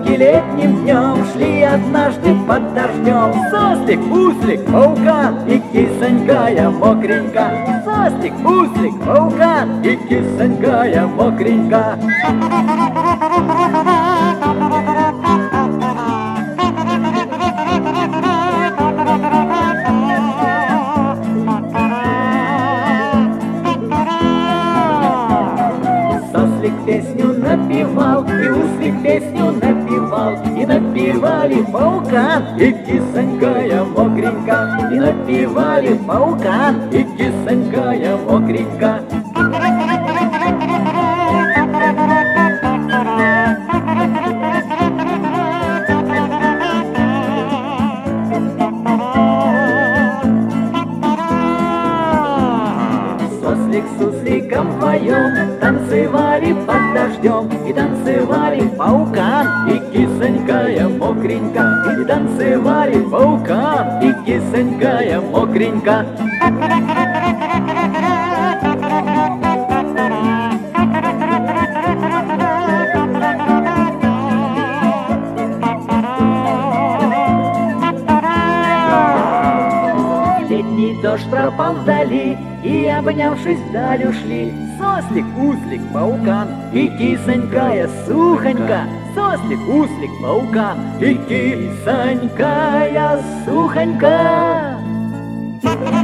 летним днем шли однажды под дождем. Сослик, Буслик, Паукан и кисонькая мокренька. Сослик, Буслик, Паукан и кисонькая мокренька. Сослик песню напевал, и Буслик песню напевал, и напевали Паукан и кисонькая мокренька. И напевали Паукан и кисонькая мокренька. Сослик с Сусликом вдвоем танцевали под дождем. И танцевали Паукан и кисонькая мокренька. И танцевали Паукан и кисонькая мокренька. Летний дождь пропал вдали, и, обнявшись, вдаль ушли Сослик, Буслик, Паукан и кисонькая Сухонька. Сослик, Буслик, Паукан и кисонькая Сухонька.